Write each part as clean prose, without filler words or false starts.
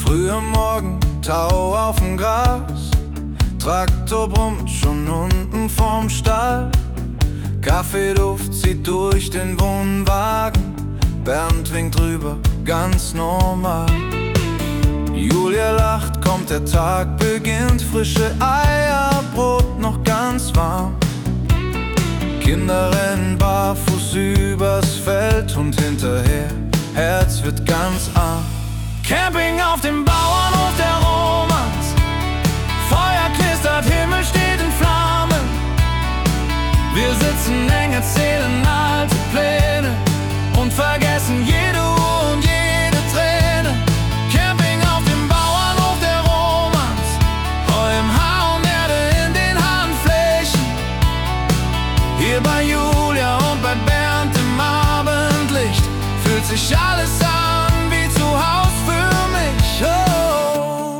Früh am Morgen, Tau auf dem Gras, Traktor brummt schon unten vorm Stall. Kaffeeduft zieht durch den Wohnwagen, Bernd winkt rüber, ganz normal. Julia lacht, kommt der Tag, beginnt, frische Eier, Brot noch ganz warm. Kinder rennen barfuß übers Feld und hinterher, Herz wird ganz arm. Camping auf dem Bauernhof der Romanz, Feuer knistert, Himmel steht in Flammen. Wir sitzen eng, erzählen alte Pläne und vergessen jede Uhr und jede Träne. Camping auf dem Bauernhof der Romanz, Heu im Haar und Erde in den Handflächen. Hier bei Julia und bei Bernd im Abendlicht fühlt sich alles an wie zu Haus für mich. Oh.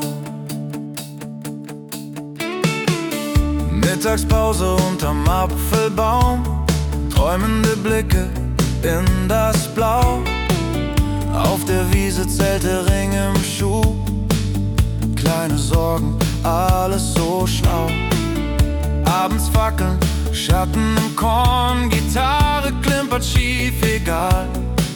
Mittagspause unterm Apfelbaum, träumende Blicke in das Blau. Auf der Wiese Zelte, Ring im Schuh, kleine Sorgen, alles so schlau. Abends Fackeln, Schatten im Korn, Gitarre klimpert schief, egal.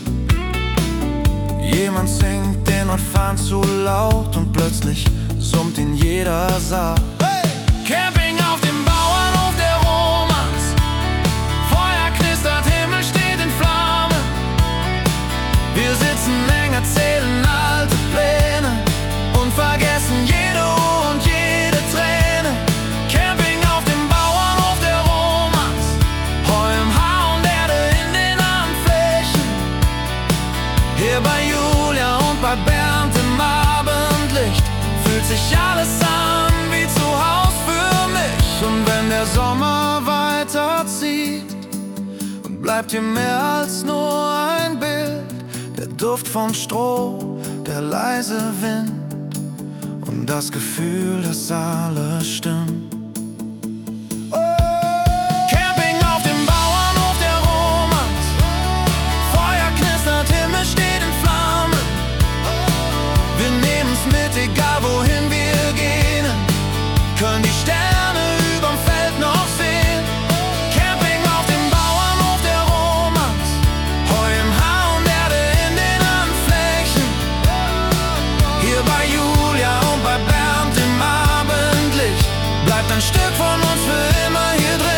Jemand singt den Refrain zu laut und plötzlich summt ihn jeder Saal. Hey! Camping auf dem Bauernhof der Romanz, Feuer knistert, Himmel steht in Flammen. Wir sitzen eng, erzählen alte Pläne und vergessen jede Uhr und jede Träne. Camping auf dem Bauernhof der Romanz, Heu im Haar und Erde in den Handflächen. Hier bei Julia und bei Bernd im Abendlicht fühlt sich alles an wie zu Haus für mich. Und wenn der Sommer weiterzieht und bleibt hier mehr als nur ein Bild, der Duft von Stroh, der leise Wind und das Gefühl, dass alles stimmt. Camping auf dem Bauernhof der Romanz, Feuer knistert, Himmel steht in Flammen. Wir nehmen's mit, egal wohin wir gehen, können die Sterne überm Feld noch sehen. Camping auf dem Bauernhof der Romanz, Heu im Haar und Erde in den Handflächen. Hier bei Julia und bei Bernd im Abendlicht bleibt ein Stück von uns für immer hier drin.